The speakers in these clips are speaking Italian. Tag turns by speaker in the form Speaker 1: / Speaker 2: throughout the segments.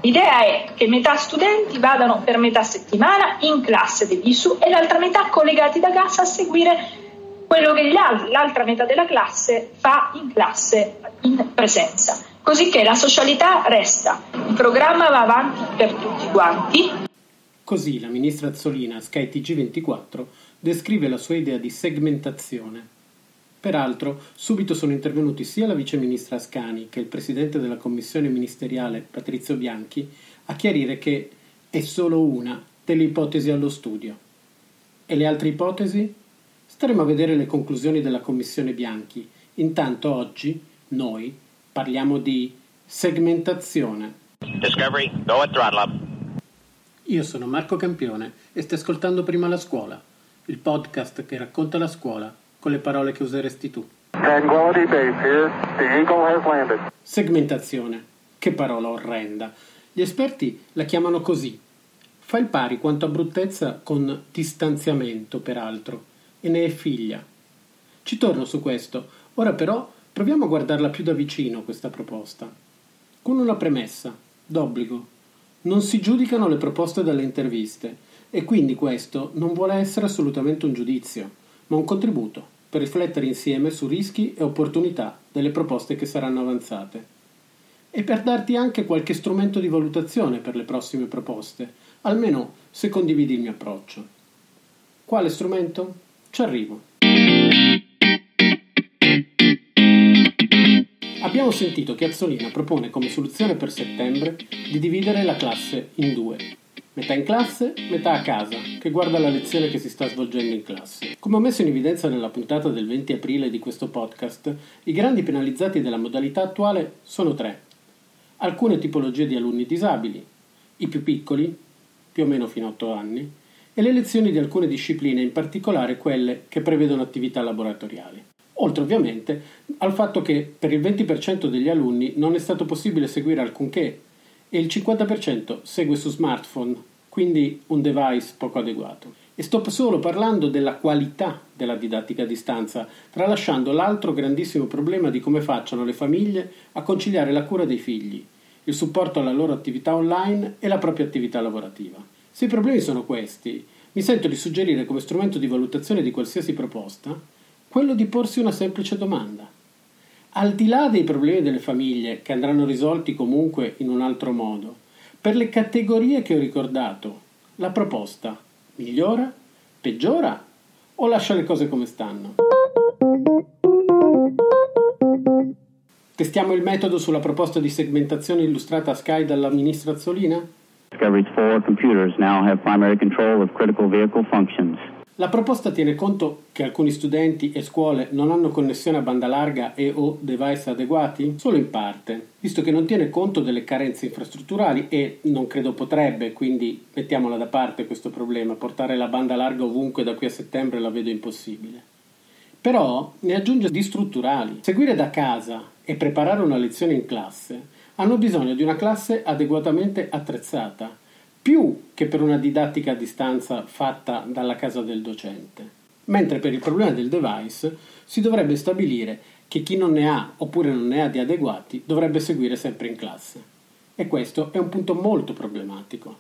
Speaker 1: L'idea è che metà studenti vadano per metà settimana in classe dell'ISU e l'altra metà collegati da casa a seguire quello che l'altra metà della classe fa in classe in presenza, così che la socialità resta, il programma va avanti per tutti quanti.
Speaker 2: Così la ministra Azzolina a Sky TG24 descrive la sua idea di segmentazione. Peraltro, subito sono intervenuti sia la viceministra Ascani che il presidente della commissione ministeriale Patrizio Bianchi a chiarire che è solo una delle ipotesi allo studio. E le altre ipotesi? Staremo a vedere le conclusioni della commissione Bianchi. Intanto oggi noi parliamo di segmentazione.
Speaker 3: Discovery, go at throttle up.
Speaker 2: Io sono Marco Campione e stai ascoltando Prima la Scuola, il podcast che racconta la scuola con le parole che useresti tu.
Speaker 4: Tranquility Base here. The Eagle has landed.
Speaker 2: Segmentazione. Che parola orrenda. Gli esperti la chiamano così. Fa il pari quanto a bruttezza con distanziamento, peraltro, e ne è figlia. Ci torno su questo. Ora però proviamo a guardarla più da vicino questa proposta. Con una premessa, d'obbligo. Non si giudicano le proposte dalle interviste e quindi questo non vuole essere assolutamente un giudizio, ma un contributo per riflettere insieme su rischi e opportunità delle proposte che saranno avanzate. E per darti anche qualche strumento di valutazione per le prossime proposte, almeno se condividi il mio approccio. Quale strumento? Ci arrivo. Abbiamo sentito che Azzolina propone come soluzione per settembre di dividere la classe in due. Metà in classe, metà a casa, che guarda la lezione che si sta svolgendo in classe. Come ho messo in evidenza nella puntata del 20 aprile di questo podcast, i grandi penalizzati della modalità attuale sono tre. Alcune tipologie di alunni disabili, i più piccoli, più o meno fino a 8 anni, e le lezioni di alcune discipline, in particolare quelle che prevedono attività laboratoriali. Oltre ovviamente al fatto che per il 20% degli alunni non è stato possibile seguire alcunché e il 50% segue su smartphone, quindi un device poco adeguato. E sto solo parlando della qualità della didattica a distanza, tralasciando l'altro grandissimo problema di come facciano le famiglie a conciliare la cura dei figli, il supporto alla loro attività online e la propria attività lavorativa. Se i problemi sono questi, mi sento di suggerire come strumento di valutazione di qualsiasi proposta quello di porsi una semplice domanda. Al di là dei problemi delle famiglie, che andranno risolti comunque in un altro modo, per le categorie che ho ricordato, la proposta migliora, peggiora o lascia le cose come stanno? Testiamo il metodo sulla proposta di segmentazione illustrata a Sky dalla ministra Azzolina?
Speaker 5: Discovery's 4 computers now have primary control of critical vehicle functions.
Speaker 2: La proposta tiene conto che alcuni studenti e scuole non hanno connessione a banda larga e o device adeguati? Solo in parte, visto che non tiene conto delle carenze infrastrutturali e non credo potrebbe, quindi mettiamola da parte questo problema, portare la banda larga ovunque da qui a settembre la vedo impossibile. Però ne aggiunge di strutturali. Seguire da casa e preparare una lezione in classe hanno bisogno di una classe adeguatamente attrezzata, più che per una didattica a distanza fatta dalla casa del docente. Mentre per il problema del device si dovrebbe stabilire che chi non ne ha oppure non ne ha di adeguati dovrebbe seguire sempre in classe. E questo è un punto molto problematico.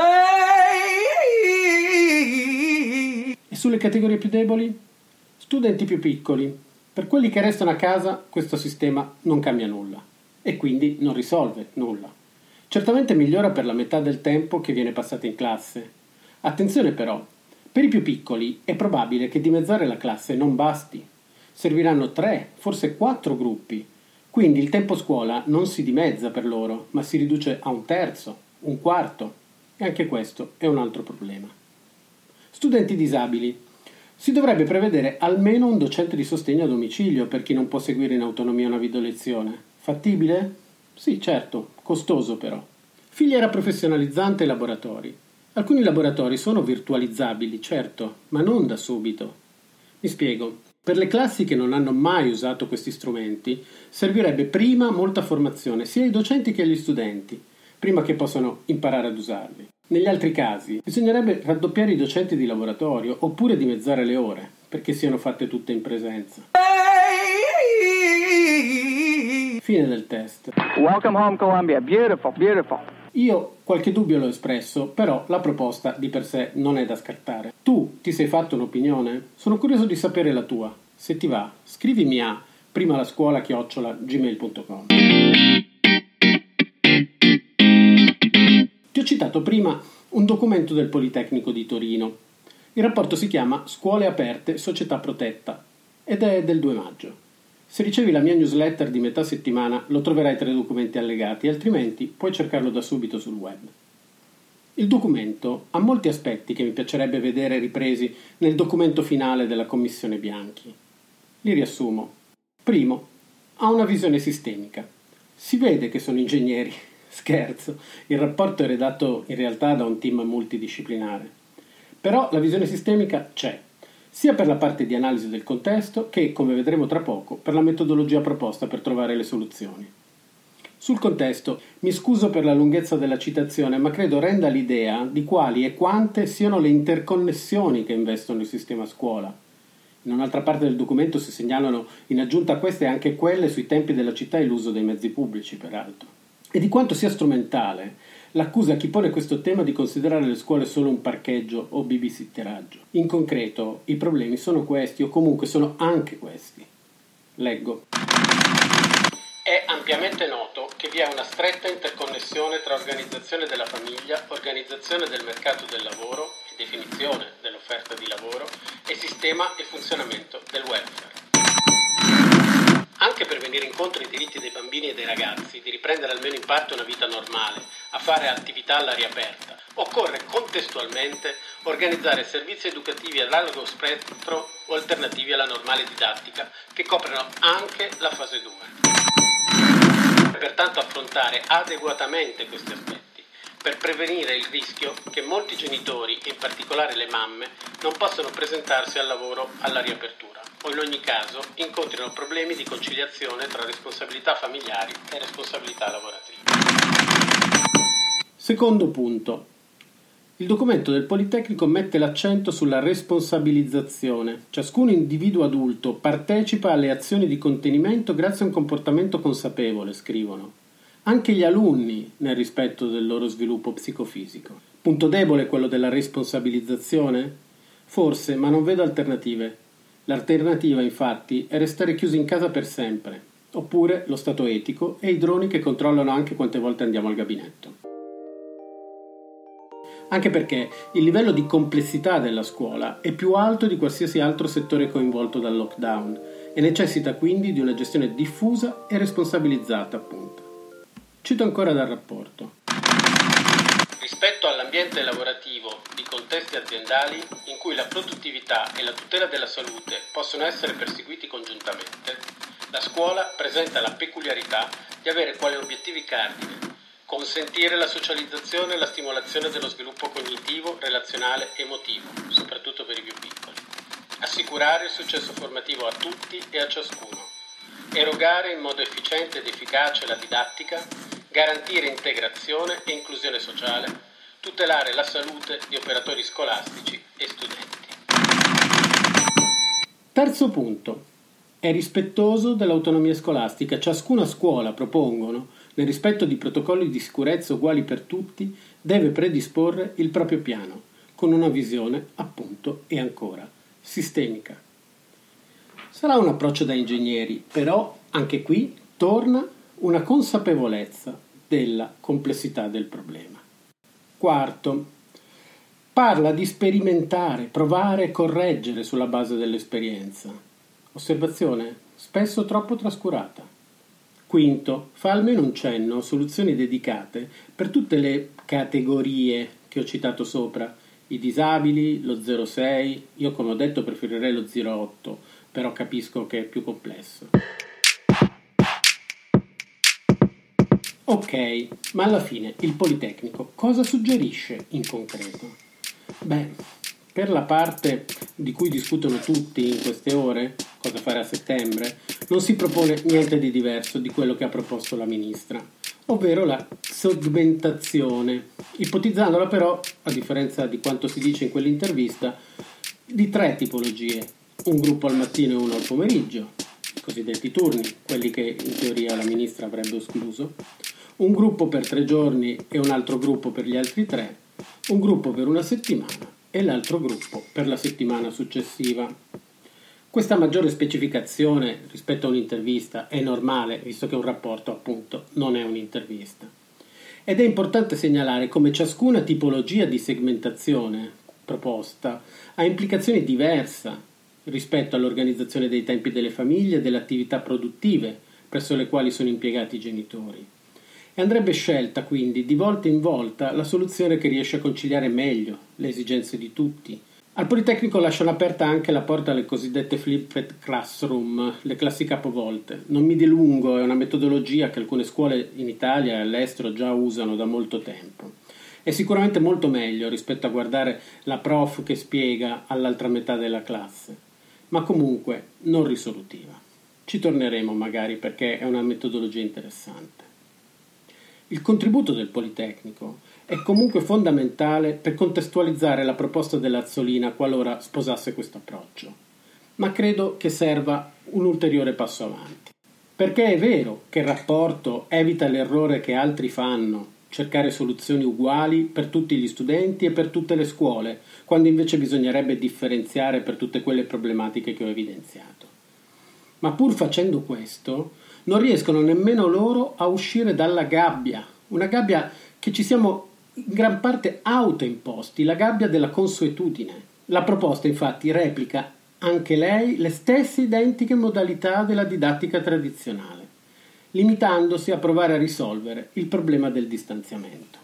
Speaker 2: E sulle categorie più deboli? Studenti più piccoli. Per quelli che restano a casa questo sistema non cambia nulla e quindi non risolve nulla. Certamente migliora per la metà del tempo che viene passato in classe. Attenzione però, per i più piccoli è probabile che dimezzare la classe non basti. Serviranno 3, forse 4 gruppi. Quindi il tempo scuola non si dimezza per loro, ma si riduce a 1/3, 1/4. E anche questo è un altro problema. Studenti disabili. Si dovrebbe prevedere almeno un docente di sostegno a domicilio per chi non può seguire in autonomia una videolezione. Fattibile? Sì, certo, costoso però. Filiera professionalizzante e laboratori. Alcuni laboratori sono virtualizzabili, certo, ma non da subito. Mi spiego. Per le classi che non hanno mai usato questi strumenti, servirebbe prima molta formazione, sia ai docenti che agli studenti, prima che possano imparare ad usarli. Negli altri casi, bisognerebbe raddoppiare i docenti di laboratorio oppure dimezzare le ore, perché siano fatte tutte in presenza. Fine del test.
Speaker 4: Welcome home, Columbia. Beautiful, beautiful.
Speaker 2: Io qualche dubbio l'ho espresso, però la proposta di per sé non è da scartare. Tu ti sei fatto un'opinione? Sono curioso di sapere la tua. Se ti va, scrivimi a primalascuola@gmail.com. Ti ho citato prima un documento del Politecnico di Torino. Il rapporto si chiama Scuole aperte, società protetta ed è del 2 maggio. Se ricevi la mia newsletter di metà settimana lo troverai tra i documenti allegati, altrimenti puoi cercarlo da subito sul web. Il documento ha molti aspetti che mi piacerebbe vedere ripresi nel documento finale della Commissione Bianchi. Li riassumo. Primo, ha una visione sistemica. Si vede che sono ingegneri. Scherzo, il rapporto è redatto in realtà da un team multidisciplinare. Però la visione sistemica c'è, sia per la parte di analisi del contesto che, come vedremo tra poco, per la metodologia proposta per trovare le soluzioni. Sul contesto mi scuso per la lunghezza della citazione, ma credo renda l'idea di quali e quante siano le interconnessioni che investono il sistema scuola. In un'altra parte del documento si segnalano in aggiunta a queste anche quelle sui tempi della città e l'uso dei mezzi pubblici, peraltro. E di quanto sia strumentale l'accusa a chi pone questo tema di considerare le scuole solo un parcheggio o babysitteraggio. In concreto, i problemi sono questi, o comunque sono anche questi. Leggo. È ampiamente noto che vi è una stretta interconnessione tra organizzazione della famiglia, organizzazione del mercato del lavoro e definizione dell'offerta di lavoro e sistema e funzionamento del welfare. Anche per venire incontro ai diritti dei bambini e dei ragazzi di riprendere almeno in parte una vita normale, a fare attività all'aria aperta, occorre contestualmente organizzare servizi educativi a largo spettro o alternativi alla normale didattica che coprano anche la fase 2. Pertanto affrontare adeguatamente questi aspetti per prevenire il rischio che molti genitori, in particolare le mamme, non possano presentarsi al lavoro alla riapertura o in ogni caso incontrino problemi di conciliazione tra responsabilità familiari e responsabilità lavoratrici. Secondo punto. Il documento del Politecnico mette l'accento sulla responsabilizzazione. Ciascun individuo adulto partecipa alle azioni di contenimento grazie a un comportamento consapevole, scrivono. Anche gli alunni nel rispetto del loro sviluppo psicofisico. Punto debole quello della responsabilizzazione? Forse, ma non vedo alternative. L'alternativa, infatti, è restare chiusi in casa per sempre, oppure lo stato etico e i droni che controllano anche quante volte andiamo al gabinetto. Anche perché il livello di complessità della scuola è più alto di qualsiasi altro settore coinvolto dal lockdown e necessita quindi di una gestione diffusa e responsabilizzata, appunto. Cito ancora dal rapporto. Rispetto all'ambiente lavorativo di contesti aziendali in cui la produttività e la tutela della salute possono essere perseguiti congiuntamente, la scuola presenta la peculiarità di avere quali obiettivi cardine consentire la socializzazione e la stimolazione dello sviluppo cognitivo, relazionale e emotivo, soprattutto per i più piccoli, assicurare il successo formativo a tutti e a ciascuno, erogare in modo efficiente ed efficace la didattica, garantire integrazione e inclusione sociale, tutelare la salute di operatori scolastici e studenti. Terzo punto. È rispettoso dell'autonomia scolastica. Ciascuna scuola, propongono, nel rispetto di protocolli di sicurezza uguali per tutti, deve predisporre il proprio piano, con una visione, appunto, e ancora, sistemica. Sarà un approccio da ingegneri, però anche qui torna una consapevolezza della complessità del problema. Quarto, parla di sperimentare, provare e correggere sulla base dell'esperienza. Osservazione spesso troppo trascurata. Quinto, fa almeno un cenno a soluzioni dedicate per tutte le categorie che ho citato sopra, i disabili, lo 06, io come ho detto preferirei lo 08, però capisco che è più complesso. Ok, ma alla fine il Politecnico cosa suggerisce in concreto? Beh, per la parte di cui discutono tutti in queste ore, cosa fare a settembre, non si propone niente di diverso di quello che ha proposto la ministra, ovvero la segmentazione, ipotizzandola però, a differenza di quanto si dice in quell'intervista, di 3 tipologie, un gruppo al mattino e uno al pomeriggio, i cosiddetti turni, quelli che in teoria la ministra avrebbe escluso, un gruppo per 3 giorni e un altro gruppo per gli altri 3, un gruppo per una settimana e l'altro gruppo per la settimana successiva. Questa maggiore specificazione rispetto a un'intervista è normale, visto che un rapporto appunto non è un'intervista. Ed è importante segnalare come ciascuna tipologia di segmentazione proposta ha implicazioni diverse rispetto all'organizzazione dei tempi delle famiglie e delle attività produttive presso le quali sono impiegati i genitori. E andrebbe scelta quindi di volta in volta la soluzione che riesce a conciliare meglio le esigenze di tutti. Al Politecnico lasciano aperta anche la porta alle cosiddette flipped classroom, le classi capovolte. Non mi dilungo, è una metodologia che alcune scuole in Italia e all'estero già usano da molto tempo. È sicuramente molto meglio rispetto a guardare la prof che spiega all'altra metà della classe, ma comunque non risolutiva. Ci torneremo magari perché è una metodologia interessante. Il contributo del Politecnico è comunque fondamentale per contestualizzare la proposta dell'Azzolina qualora sposasse questo approccio, ma credo che serva un ulteriore passo avanti. Perché è vero che il rapporto evita l'errore che altri fanno, cercare soluzioni uguali per tutti gli studenti e per tutte le scuole, quando invece bisognerebbe differenziare per tutte quelle problematiche che ho evidenziato. Ma pur facendo questo, non riescono nemmeno loro a uscire dalla gabbia, una gabbia che ci siamo in gran parte autoimposti, la gabbia della consuetudine. La proposta infatti replica anche lei le stesse identiche modalità della didattica tradizionale, limitandosi a provare a risolvere il problema del distanziamento.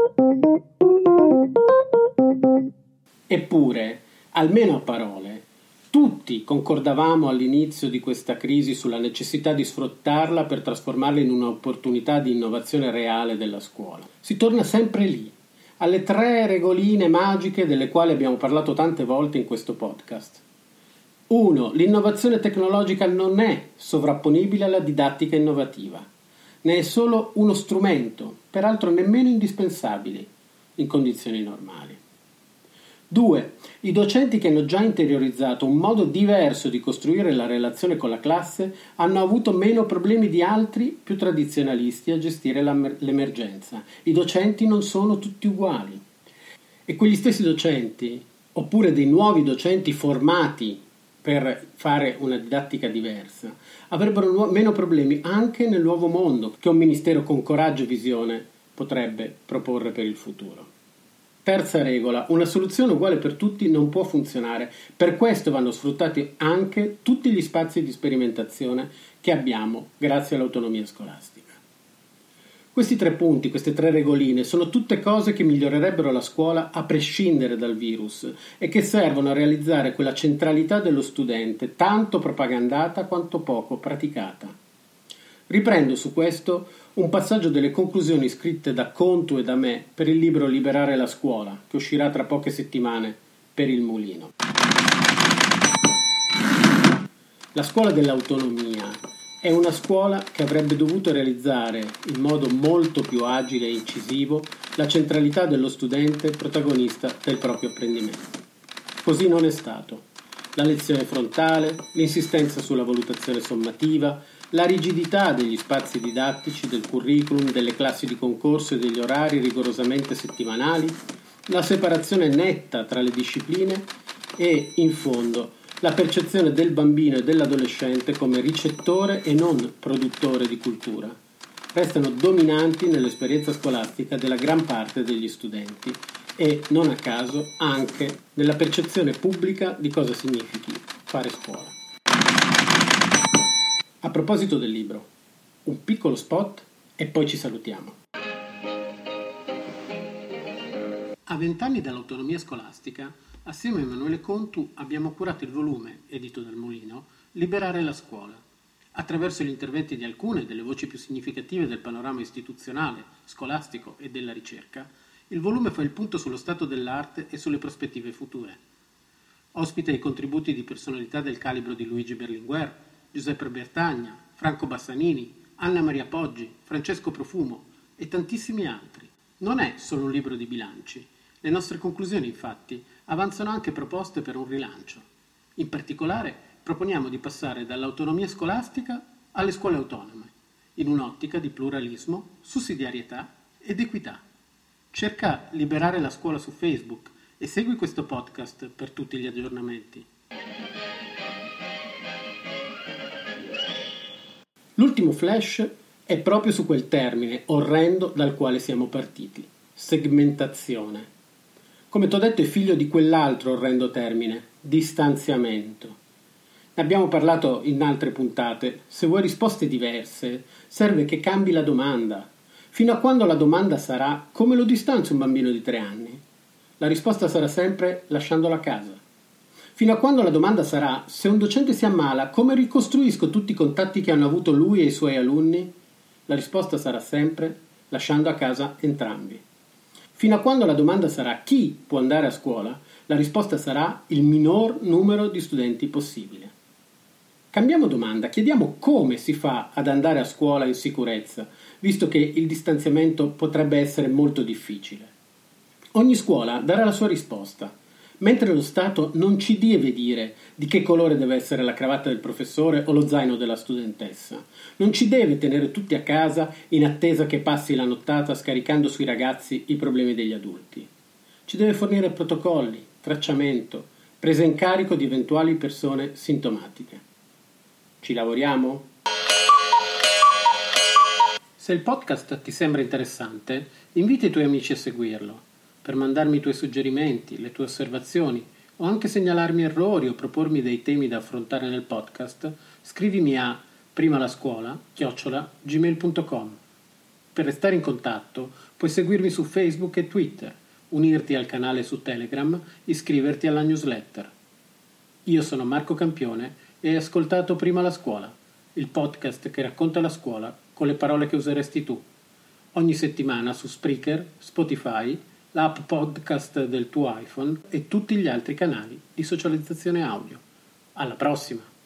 Speaker 2: Eppure, almeno a parole, tutti concordavamo all'inizio di questa crisi sulla necessità di sfruttarla per trasformarla in un'opportunità di innovazione reale della scuola. Si torna sempre lì, alle 3 regoline magiche delle quali abbiamo parlato tante volte in questo podcast. 1. L'innovazione tecnologica non è sovrapponibile alla didattica innovativa. Ne è solo uno strumento, peraltro nemmeno indispensabile in condizioni normali. 2. I docenti che hanno già interiorizzato un modo diverso di costruire la relazione con la classe hanno avuto meno problemi di altri più tradizionalisti a gestire l'emergenza. I docenti non sono tutti uguali. E quegli stessi docenti, oppure dei nuovi docenti formati per fare una didattica diversa, avrebbero meno problemi anche nel nuovo mondo che un ministero con coraggio e visione potrebbe proporre per il futuro. Terza regola, una soluzione uguale per tutti non può funzionare, per questo vanno sfruttati anche tutti gli spazi di sperimentazione che abbiamo grazie all'autonomia scolastica. Questi 3 punti, queste 3 regoline, sono tutte cose che migliorerebbero la scuola a prescindere dal virus e che servono a realizzare quella centralità dello studente, tanto propagandata quanto poco praticata. Riprendo su questo un passaggio delle conclusioni scritte da Contu e da me per il libro Liberare la scuola, che uscirà tra poche settimane per il Mulino. La scuola dell'autonomia è una scuola che avrebbe dovuto realizzare in modo molto più agile e incisivo la centralità dello studente protagonista del proprio apprendimento. Così non è stato. La lezione frontale, l'insistenza sulla valutazione sommativa, la rigidità degli spazi didattici, del curriculum, delle classi di concorso e degli orari rigorosamente settimanali, la separazione netta tra le discipline e, in fondo, la percezione del bambino e dell'adolescente come ricettore e non produttore di cultura, restano dominanti nell'esperienza scolastica della gran parte degli studenti e, non a caso, anche nella percezione pubblica di cosa significhi fare scuola. A proposito del libro, un piccolo spot e poi ci salutiamo. A 20 anni dall'autonomia scolastica, assieme a Emanuele Contu abbiamo curato il volume, edito dal Mulino, Liberare la scuola. Attraverso gli interventi di alcune delle voci più significative del panorama istituzionale, scolastico e della ricerca, il volume fa il punto sullo stato dell'arte e sulle prospettive future. Ospita i contributi di personalità del calibro di Luigi Berlinguer, Giuseppe Bertagna, Franco Bassanini, Anna Maria Poggi, Francesco Profumo e tantissimi altri. Non è solo un libro di bilanci. Le nostre conclusioni, infatti, avanzano anche proposte per un rilancio. In particolare, proponiamo di passare dall'autonomia scolastica alle scuole autonome in un'ottica di pluralismo, sussidiarietà ed equità. Cerca Liberare la scuola su Facebook e segui questo podcast per tutti gli aggiornamenti. L'ultimo flash è proprio su quel termine orrendo dal quale siamo partiti: segmentazione. Come t'ho detto, è figlio di quell'altro orrendo termine: distanziamento. Ne abbiamo parlato in altre puntate. Se vuoi risposte diverse, serve che cambi la domanda. Fino a quando la domanda sarà: come lo distanzio un bambino di 3 anni? La risposta sarà sempre: lasciandolo a casa. Fino a quando la domanda sarà: se un docente si ammala, come ricostruisco tutti i contatti che hanno avuto lui e i suoi alunni? La risposta sarà sempre: lasciando a casa entrambi. Fino a quando la domanda sarà: chi può andare a scuola? La risposta sarà: il minor numero di studenti possibile. Cambiamo domanda, chiediamo come si fa ad andare a scuola in sicurezza, visto che il distanziamento potrebbe essere molto difficile. Ogni scuola darà la sua risposta, mentre lo Stato non ci deve dire di che colore deve essere la cravatta del professore o lo zaino della studentessa. Non ci deve tenere tutti a casa in attesa che passi la nottata scaricando sui ragazzi i problemi degli adulti. Ci deve fornire protocolli, tracciamento, presa in carico di eventuali persone sintomatiche. Ci lavoriamo? Se il podcast ti sembra interessante, invita i tuoi amici a seguirlo. Per mandarmi i tuoi suggerimenti, le tue osservazioni o anche segnalarmi errori o propormi dei temi da affrontare nel podcast, scrivimi a primalascuola@gmail.com. Per restare in contatto puoi seguirmi su Facebook e Twitter, unirti al canale su Telegram, iscriverti alla newsletter. Io sono Marco Campione e hai ascoltato Prima la Scuola, il podcast che racconta la scuola con le parole che useresti tu. Ogni settimana su Spreaker, Spotify, l'app podcast del tuo iPhone e tutti gli altri canali di socializzazione audio. Alla prossima!